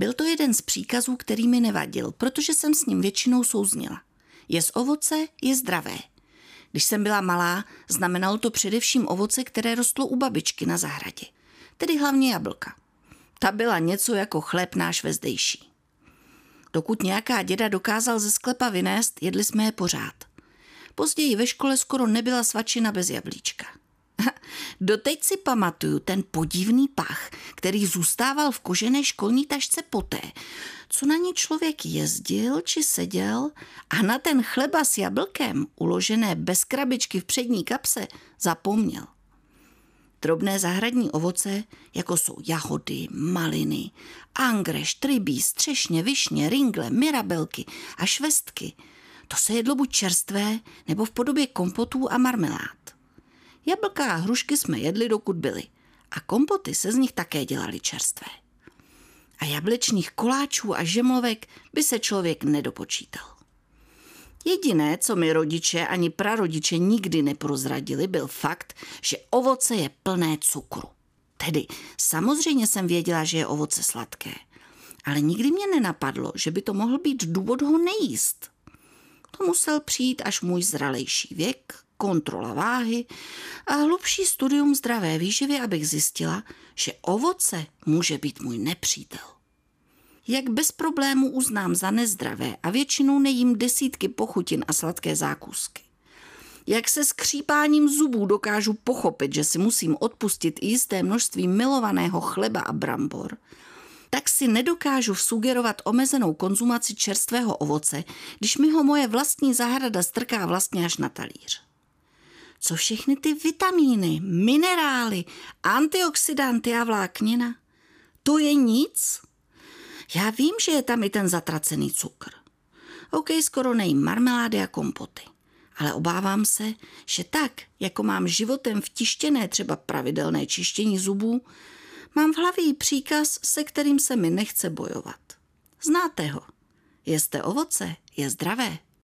Byl to jeden z příkazů, který mi nevadil, protože jsem s ním většinou souzněla. Jest ovoce, je zdravé. Když jsem byla malá, znamenalo to především ovoce, které rostlo u babičky na zahradě. Tedy hlavně jablka. Ta byla něco jako chléb náš vezdejší. Dokud nějaká děda dokázal ze sklepa vynést, jedli jsme je pořád. Později ve škole skoro nebyla svačina bez jablíčka. Doteď si pamatuju ten podivný pach, který zůstával v kožené školní tašce poté, co na ní člověk jezdil či seděl a na ten chleba s jablkem, uložené bez krabičky v přední kapse, zapomněl. Drobné zahradní ovoce, jako jsou jahody, maliny, angreš, trybíz, třešně, višně, ringle, mirabelky a švestky, to se jedlo buď čerstvé, nebo v podobě kompotů a marmelád. Jablka a hrušky jsme jedli, dokud byly, a kompoty se z nich také dělaly čerstvé. A jablečných koláčů a žemlovek by se člověk nedopočítal. Jediné, co mi rodiče ani prarodiče nikdy neprozradili, byl fakt, že ovoce je plné cukru. Tedy samozřejmě jsem věděla, že je ovoce sladké, ale nikdy mě nenapadlo, že by to mohl být důvod ho nejíst. To musel přijít až můj zralejší věk, kontrola váhy a hlubší studium zdravé výživy, abych zjistila, že ovoce může být můj nepřítel. Jak bez problému uznám za nezdravé a většinou nejím desítky pochutin a sladké zákusky. Jak se skřípáním zubů dokážu pochopit, že si musím odpustit i jisté množství milovaného chleba a brambor, tak si nedokážu vsugerovat omezenou konzumaci čerstvého ovoce, když mi ho moje vlastní zahrada strká vlastně až na talíř. Co všechny ty vitamíny, minerály, antioxidanty a vláknina? To je nic? Já vím, že je tam i ten zatracený cukr. OK, skoro nejím marmelády a kompoty. Ale obávám se, že tak, jako mám životem vtištěné třeba pravidelné čištění zubů, mám v hlavě i příkaz, se kterým se mi nechce bojovat. Znáte ho. Jeste ovoce, je zdravé.